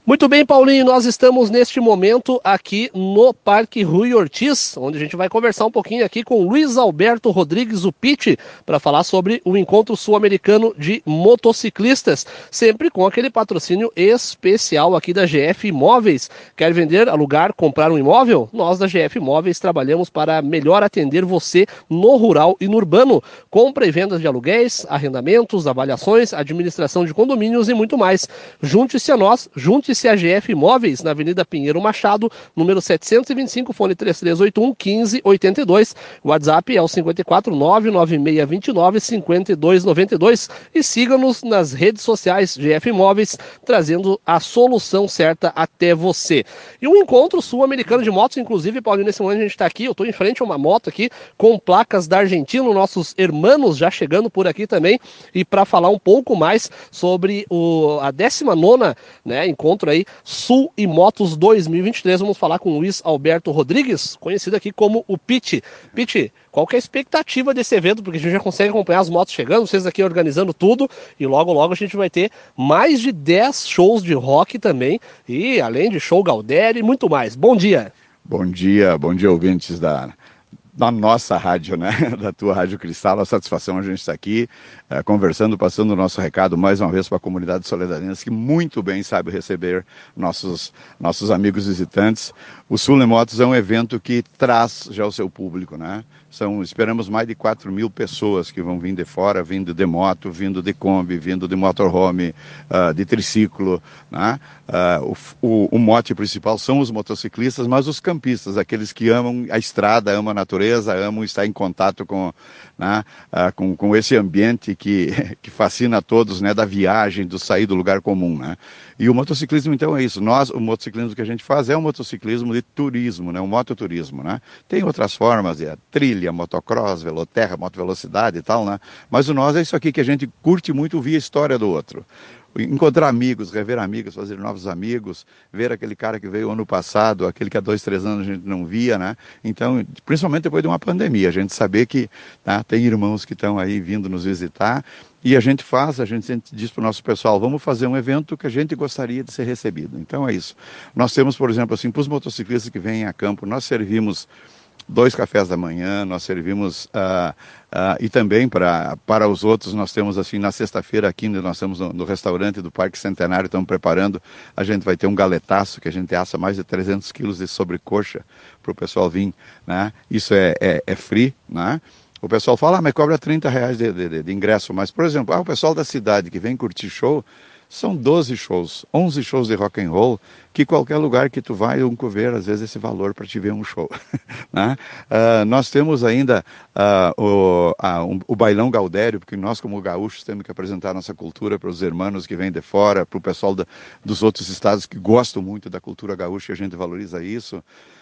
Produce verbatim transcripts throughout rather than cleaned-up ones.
Muito bem, Paulinho, nós estamos neste momento aqui no Parque Rui Ortiz, onde a gente vai conversar um pouquinho aqui com Luiz Alberto Rodrigues, o Pitti, para falar sobre o Encontro Sul-Americano de Motociclistas, sempre com aquele patrocínio especial aqui da G F Imóveis. Quer vender, alugar, comprar um imóvel? Nós da G F Imóveis trabalhamos para melhor atender você no rural e no urbano. Compra e vendas de aluguéis, arrendamentos, avaliações, administração de condomínios e muito mais. Junte-se a nós, junte-se a G F Imóveis, na Avenida Pinheiro Machado, número setecentos e vinte e cinco, fone três três oito um, um cinco oito dois. O WhatsApp é o cinco quatro nove nove seis dois nove, cinco dois nove dois. E siga-nos nas redes sociais G F Imóveis, trazendo a solução certa até você. E um encontro sul-americano de motos, inclusive, Paulinho, nesse momento a gente está aqui, eu estou em frente a uma moto aqui, com placas da Argentina, nossos irmãos já chegando por aqui também, e para falar um pouco mais sobre o, a décima nona, né, encontro aí, Sul e Motos dois mil e vinte e três, vamos falar com o Luiz Alberto Rodrigues, conhecido aqui como o Pitti. Pitti, qual que é a expectativa desse evento? Porque a gente já consegue acompanhar as motos chegando, vocês aqui organizando tudo, e logo logo a gente vai ter mais de dez shows de rock também, e além de show Galdério e muito mais. Bom dia! Bom dia, bom dia ouvintes da... da nossa rádio, né, da tua Rádio Cristal. A satisfação a gente está aqui é, conversando, passando o nosso recado mais uma vez para a comunidade soledarense, que muito bem sabe receber nossos, nossos amigos visitantes. O Sul e Motos é um evento que traz já o seu público, né? São, esperamos mais de quatro mil pessoas que vão vir de fora, vindo de moto, vindo de Kombi, vindo de motorhome, uh, de triciclo, né? Uh, o, o, o mote principal são os motociclistas, mas os campistas, aqueles que amam a estrada, amam a natureza, amam estar em contato com, né, uh, com, com esse ambiente que, que fascina a todos, né, da viagem, do sair do lugar comum, né? E o motociclismo, então, é isso. Nós, o motociclismo que a gente faz é um motociclismo de turismo, né, um mototurismo, né? Tem outras formas, é trilha, motocross, veloterra, motovelocidade e tal, né? Mas o nós é isso aqui que a gente curte muito ouvir a história do outro. Encontrar amigos, rever amigos, fazer novos amigos, ver aquele cara que veio ano passado, aquele que há dois, três anos a gente não via, né? Então, principalmente depois de uma pandemia, a gente saber que, tá, tem irmãos que estão aí vindo nos visitar, e a gente faz, a gente diz para o nosso pessoal, vamos fazer um evento que a gente gostaria de ser recebido. Então é isso. Nós temos, por exemplo, assim, para os motociclistas que vêm a campo, nós servimos dois cafés da manhã, nós servimos, uh, uh, e também para, para os outros, nós temos assim, na sexta-feira aqui, nós estamos no, no restaurante do Parque Centenário, estamos preparando, a gente vai ter um galetaço, que a gente assa mais de trezentos quilos de sobrecoxa para o pessoal vir, né? Isso é, é, é free, né? O pessoal fala, ah, mas cobra trinta reais de, de, de ingresso, mas, por exemplo, ah, o pessoal da cidade que vem curtir show, são doze shows, onze shows de rock and roll, que qualquer lugar que tu vai, um cover, às vezes, esse valor para te ver um show. Né? Uh, nós temos ainda uh, o, uh, um, o Bailão Galdério, porque nós, como gaúchos, temos que apresentar a nossa cultura para os irmãos que vêm de fora, para o pessoal da, dos outros estados que gostam muito da cultura gaúcha, e a gente valoriza isso.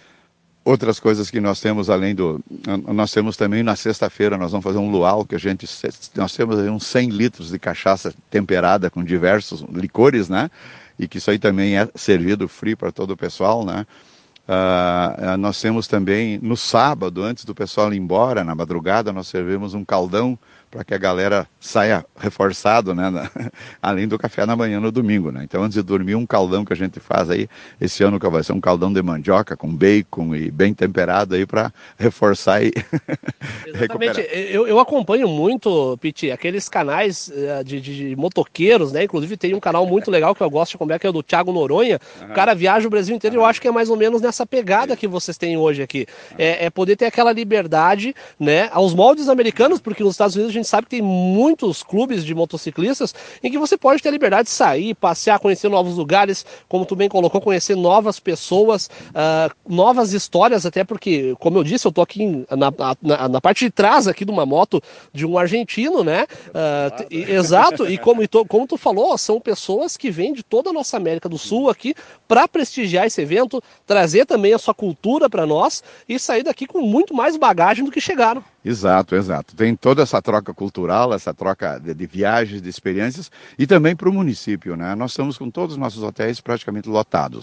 Outras coisas que nós temos além do... Nós temos também na sexta-feira, nós vamos fazer um luau, que a gente... Nós temos aí uns cem litros de cachaça temperada com diversos licores, né? E que isso aí também é servido free para todo o pessoal, né? Uh, nós temos também, no sábado, antes do pessoal ir embora, na madrugada, nós servimos um caldão para que a galera saia reforçado, né, na, além do café da manhã no domingo, né? Então, antes de dormir, um caldão que a gente faz aí, esse ano que vai ser um caldão de mandioca com bacon e bem temperado aí para reforçar e Exatamente, eu, eu acompanho muito, Pitti, aqueles canais uh, de, de motoqueiros, né? Inclusive tem um canal muito legal que eu gosto de acompanhar, que é o do Thiago Noronha. Uhum. O cara viaja o Brasil inteiro, uhum. E eu acho que é mais ou menos nessa pegada que vocês têm hoje aqui. Uhum. É, é poder ter aquela liberdade, né? Aos moldes americanos, porque nos Estados Unidos a gente sabe que tem muitos clubes de motociclistas em que você pode ter a liberdade de sair, passear, conhecer novos lugares, como tu bem colocou, conhecer novas pessoas, uh, novas histórias, até porque, como eu disse, eu tô aqui na, na, na parte de trás aqui de uma moto de um argentino, né? Uh, e, exato, e como, e to, como tu falou, são pessoas que vêm de toda a nossa América do Sul aqui para prestigiar esse evento, trazer também a sua cultura para nós e sair daqui com muito mais bagagem do que chegaram. Exato, exato. Tem toda essa troca cultural, essa troca de, de viagens, de experiências, e também para o município, né? Nós estamos com todos os nossos hotéis praticamente lotados.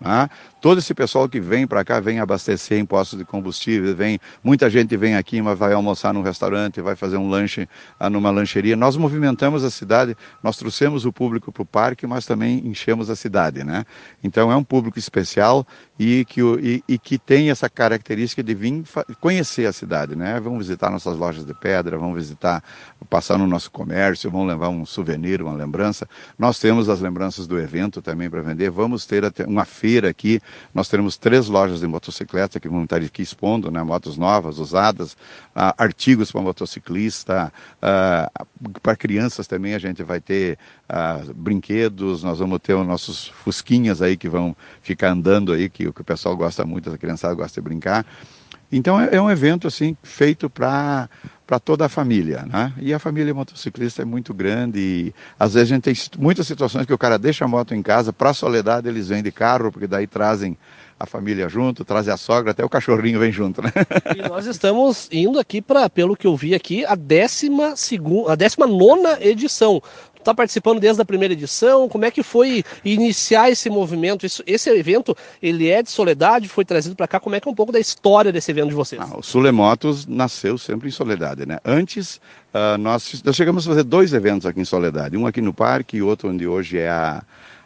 Né? Todo esse pessoal que vem para cá, vem abastecer em postos de combustível, vem, muita gente vem aqui, mas vai almoçar num restaurante, vai fazer um lanche ah, numa lancheria. Nós movimentamos a cidade, nós trouxemos o público para o parque, mas também enchemos a cidade, né? Então é um público especial e que, e, e que tem essa característica de vir conhecer a cidade, né? Vão visitar nossas lojas de pedra, vão visitar, passar no nosso comércio, vão levar um souvenir, uma lembrança. Nós temos as lembranças do evento também para vender, vamos ter uma feira aqui. Nós teremos três lojas de motocicleta que vão estar aqui expondo, né, motos novas, usadas, uh, artigos para motociclista, uh, para crianças também a gente vai ter uh, brinquedos, nós vamos ter os nossos fusquinhas aí que vão ficar andando aí, que, que o pessoal gosta muito, a criançada gosta de brincar. Então é, é um evento assim feito para para toda a família, né? E a família motociclista é muito grande e às vezes a gente tem muitas situações que o cara deixa a moto em casa, para a Soledade eles vêm de carro, porque daí trazem a família junto, trazem a sogra, até o cachorrinho vem junto, né? E nós estamos indo aqui para, pelo que eu vi aqui, a décima segunda, a décima nona edição. Está participando desde a primeira edição, como é que foi iniciar esse movimento? Isso, esse evento, ele é de Soledade, foi trazido para cá, como é que é um pouco da história desse evento de vocês? Ah, o Sulemotos nasceu sempre em Soledade, né? Antes, uh, nós, nós chegamos a fazer dois eventos aqui em Soledade, um aqui no parque e outro onde hoje é a...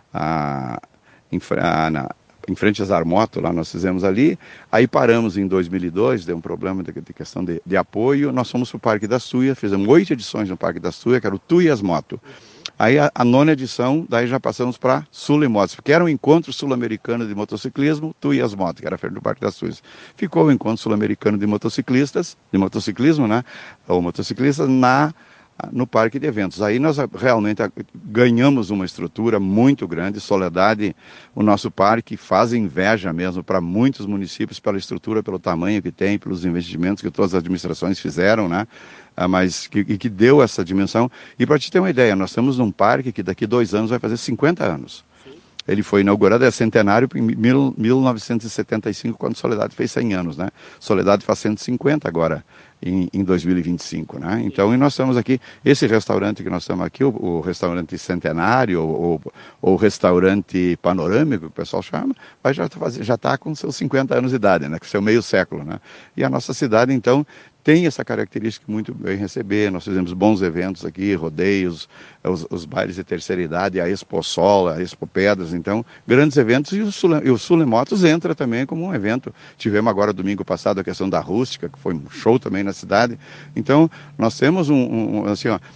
a, a na, em frente às Armoto, lá nós fizemos ali, aí paramos em dois mil e dois, deu um problema de, de questão de, de apoio, nós fomos para o Parque da Suia, fizemos oito edições no Parque da Suia, que era o Tu e as Moto. Aí a, a nona edição, daí já passamos para Sulemotos, porque era um encontro sul-americano de motociclismo, Tu e as Motos, que era a feira do Parque da Suíça. Ficou o encontro sul-americano de motociclistas, de motociclismo, né, ou motociclistas, na... no parque de eventos. Aí nós realmente ganhamos uma estrutura muito grande. Soledade, o nosso parque faz inveja mesmo para muitos municípios pela estrutura, pelo tamanho que tem, pelos investimentos que todas as administrações fizeram, né? Ah, mas que, que deu essa dimensão. E para te ter uma ideia, nós estamos num parque que daqui a dois anos vai fazer cinquenta anos. Ele foi inaugurado, é centenário em mil novecentos e setenta e cinco, quando Soledade fez cem anos, né? Soledade faz cento e cinquenta agora, em, em dois mil e vinte e cinco, né? Então, e nós estamos aqui, esse restaurante que nós estamos aqui, o, o restaurante Centenário, ou o restaurante Panorâmico, que o pessoal chama, vai já já está com seus cinquenta anos de idade, né? Com seu meio século, né? E a nossa cidade, então, tem essa característica muito bem receber. Nós fizemos bons eventos aqui, rodeios, os, os bailes de terceira idade, a Expo Sol, a Expo Pedras, então, grandes eventos, e o, Sule, e o Sulemotos entra também como um evento. Tivemos agora, domingo passado, a questão da rústica, que foi um show também na cidade. Então, nós temos um, um assim, ó,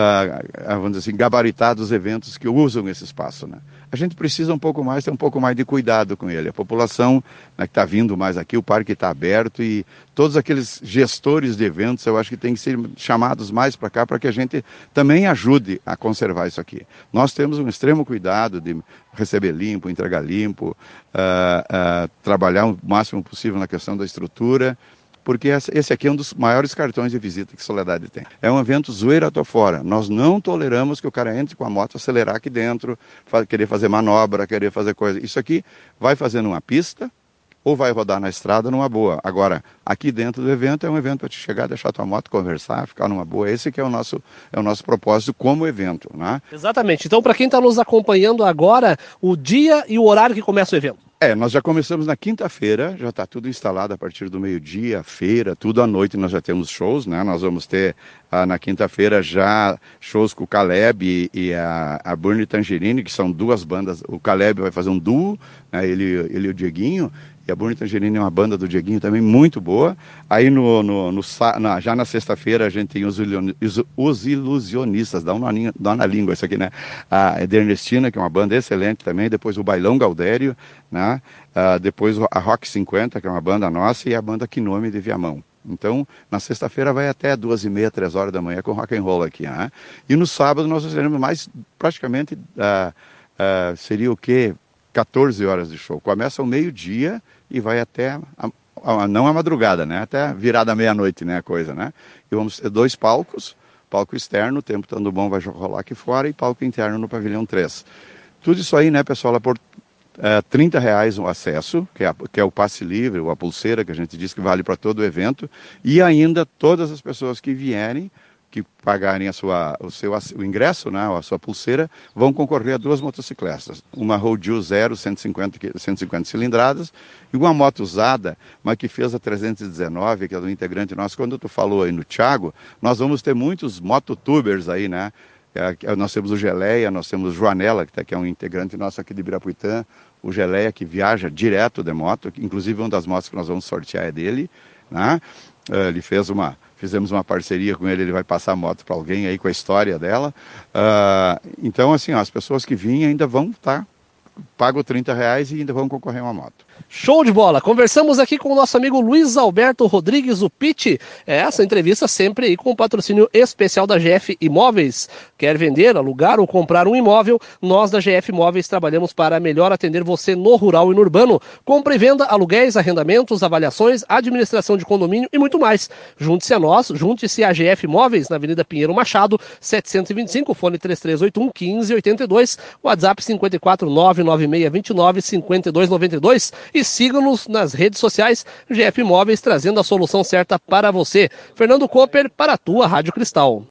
Uh, vamos dizer assim, gabaritados eventos que usam esse espaço, né? A gente precisa um pouco mais, ter um pouco mais de cuidado com ele. A população, né, que está vindo mais aqui, o parque está aberto e todos aqueles gestores de eventos, eu acho que tem que ser chamados mais para cá para que a gente também ajude a conservar isso aqui. Nós temos um extremo cuidado de receber limpo, entregar limpo, uh, uh, trabalhar o máximo possível na questão da estrutura, porque esse aqui é um dos maiores cartões de visita que Soledade tem. É um evento zoeira tô fora. Nós não toleramos que o cara entre com a moto, acelerar aqui dentro, querer fazer manobra, querer fazer coisa. Isso aqui vai fazer numa pista ou vai rodar na estrada numa boa. Agora, aqui dentro do evento é um evento para te chegar, deixar tua moto, conversar, ficar numa boa. Esse que é o nosso, é o nosso propósito como evento, né? Exatamente. Então, para quem está nos acompanhando agora, o dia e o horário que começa o evento. É, nós já começamos na quinta-feira, já está tudo instalado a partir do meio-dia, feira, tudo à noite nós já temos shows, né? Nós vamos ter ah, na quinta-feira já shows com o Caleb e, e a, a Burnie Tangerine, que são duas bandas. O Caleb vai fazer um duo, né? ele, ele e o Dieguinho, e a Burnie Tangerine é uma banda do Dieguinho também muito boa. Aí no, no, no, na, já na sexta-feira a gente tem os, os, os Ilusionistas, dá uma, dá uma língua isso aqui, né? A Edernestina, que é uma banda excelente também, depois o Bailão Gaudério, né? Uh, depois a Rock cinquenta, que é uma banda nossa, e a banda Quinome de Viamão. Então, na sexta-feira vai até duas e meia, três horas da manhã com rock and roll aqui, né? E no sábado nós teremos mais, praticamente, uh, uh, seria o quê? quatorze horas de show. Começa ao meio-dia e vai até, a, a, não a madrugada, né? Até virada meia-noite, né? A coisa, né? E vamos ter dois palcos, palco externo, o tempo estando bom vai rolar aqui fora, e palco interno no pavilhão três. Tudo isso aí, né, pessoal, é por uh, trinta reais o acesso, que é, a, que é o passe livre, ou a pulseira, que a gente diz que vale para todo o evento, e ainda todas as pessoas que vierem que pagarem a sua, o seu o ingresso, né, a sua pulseira, vão concorrer a duas motocicletas. Uma Road Zero, cento e cinquenta cilindradas, e uma moto usada, mas que fez a trezentos e dezenove, que é do integrante nosso. Quando tu falou aí no Thiago, nós vamos ter muitos mototubers aí, né? É, nós temos o Geleia, nós temos o Joanela, que, tá, que é um integrante nosso aqui de Ibirapuitã, o Geleia, que viaja direto de moto, inclusive uma das motos que nós vamos sortear é dele, né? Ele fez uma... Fizemos uma parceria com ele, ele vai passar a moto para alguém aí com a história dela. Uh, então, assim, ó, as pessoas que vinham ainda vão estar, tá, pagam trinta reais e ainda vão concorrer a uma moto. Show de bola! Conversamos aqui com o nosso amigo Luiz Alberto Rodrigues, o Pitti. Essa entrevista sempre aí com o patrocínio especial da G F Imóveis. Quer vender, alugar ou comprar um imóvel? Nós da G F Imóveis trabalhamos para melhor atender você no rural e no urbano. Compra e venda, aluguéis, arrendamentos, avaliações, administração de condomínio e muito mais. Junte-se a nós, junte-se à G F Imóveis, na Avenida Pinheiro Machado, setecentos e vinte e cinco, fone três três oito um, um cinco oito dois, WhatsApp cinco quatro nove nove seis dois nove, cinco dois nove dois. E siga-nos nas redes sociais, G F Imóveis, trazendo a solução certa para você. Fernando Cooper, para a tua Rádio Cristal.